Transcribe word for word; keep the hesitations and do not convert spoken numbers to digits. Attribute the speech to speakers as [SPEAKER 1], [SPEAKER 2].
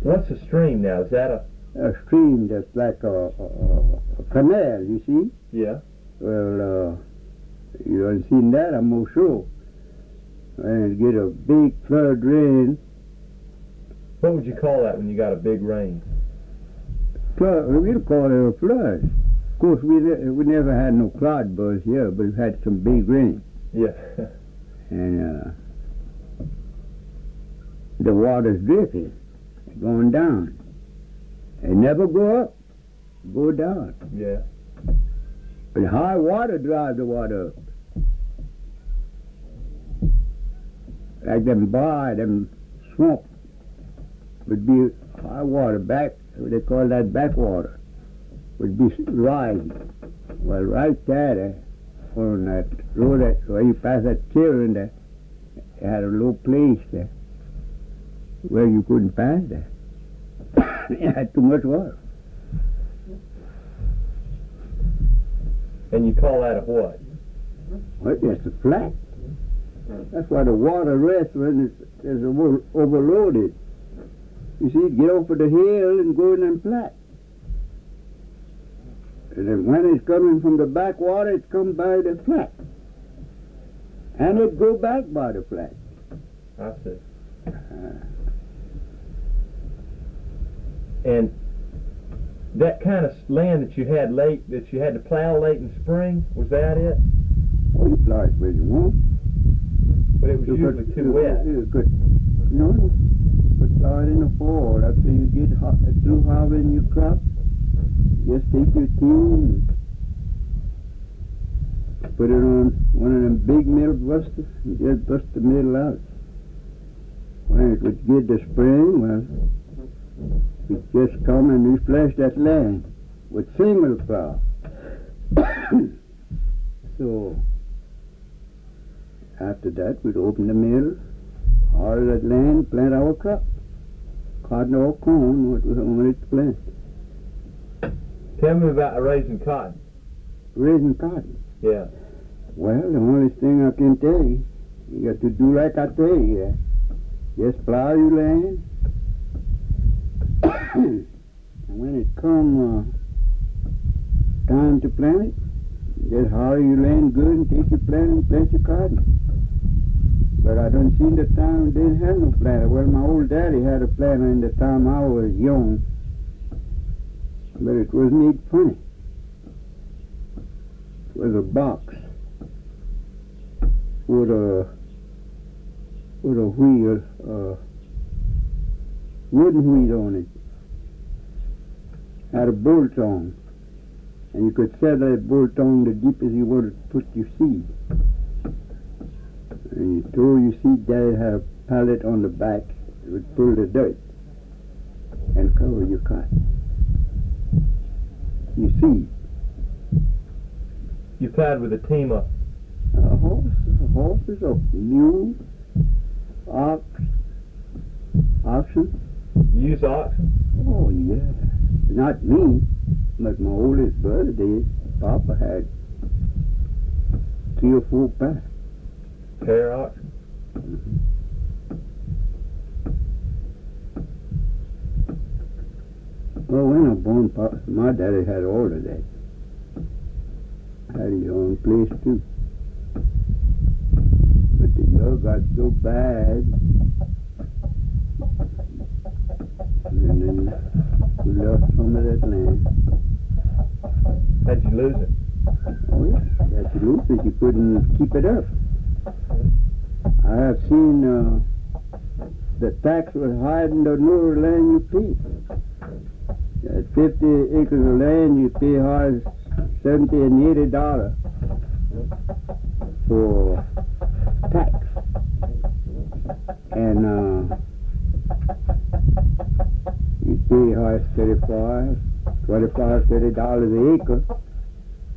[SPEAKER 1] What's a stream now? Is that a...
[SPEAKER 2] A stream that's like a, a, a canal, you see?
[SPEAKER 1] Yeah.
[SPEAKER 2] Well, uh, you haven't seen that, I'm more sure. And get a big flood rain.
[SPEAKER 1] What would you call that when you got a big rain?
[SPEAKER 2] Flood, we'll call it a flood. Of course, we ne- we never had no cloud burst here, but we've had some big rain.
[SPEAKER 1] Yeah.
[SPEAKER 2] And uh, the water's dripping, going down. It never go up, go down.
[SPEAKER 1] Yeah.
[SPEAKER 2] But high water drives the water up. Like them bar, them swamp would be high water, back, they call that backwater, would be rising. Well, right there, uh, on that road, that, where you pass that children there, they had a low place there where you couldn't pass there. It had too much water.
[SPEAKER 1] And you call that a what?
[SPEAKER 2] Well, it's a flat. That's why the water rests when it's, it's over, overloaded. You see, it get over the hill and go in them flat. And then when it's coming from the backwater, it comes by the flat. And it go back by the flat.
[SPEAKER 1] I see.
[SPEAKER 2] Uh,
[SPEAKER 1] And that kind of land that you had late, that you had to plow late in spring, was that it?
[SPEAKER 2] oh, you plow it where you want.
[SPEAKER 1] But it was
[SPEAKER 2] You
[SPEAKER 1] usually
[SPEAKER 2] could-
[SPEAKER 1] too wet.
[SPEAKER 2] You could, no, no. You could plow it in the fall. After you get ho- through harvesting your crop, just take your team and put it on one of them big mill busters and just bust the middle out. When it would get the spring, well, we just come and refresh that land with single plow. So after that, we'd open the mill, all that land, plant our crop, cotton or corn, what we wanted to plant.
[SPEAKER 1] Tell me about raising cotton.
[SPEAKER 2] Raising cotton.
[SPEAKER 1] Yeah.
[SPEAKER 2] Well, the only thing I can tell you, you got to do like I tell you. Just plow your land. And when it come uh, time to plant it, just harrow your land good and take your plant and plant your cotton. But I don't see the time they didn't have no planter. Well, my old daddy had a planter in the time I was young, but it was made funny. It was a box with a with a wheel, uh, wooden wheel on it. Had a bolt on, and you could set that bolt on the deepest you wanted to put your seed. And you throw your seed there, it had a pallet on the back. It would pull the dirt and cover your cotton. You see,
[SPEAKER 1] You plowed with a team of...
[SPEAKER 2] a horse, a horses, a mule, ox, oxen.
[SPEAKER 1] You use oxen?
[SPEAKER 2] Oh yeah, not me, but my oldest brother did. Papa had three or four packs.
[SPEAKER 1] Pair oxen?
[SPEAKER 2] Well, when I was born, Papa, my daddy had all of that. Had his own place too. But the year got so bad, and then we lost some of that land.
[SPEAKER 1] How'd you lose it?
[SPEAKER 2] Oh yeah, that's the roof is you couldn't keep it up. I have seen uh, the tax was higher than the newer land you pay. At fifty acres of land, you pay hard seventy and eighty dollars for tax, and uh, you pay hard thirty-five, twenty-five, thirty dollars an acre.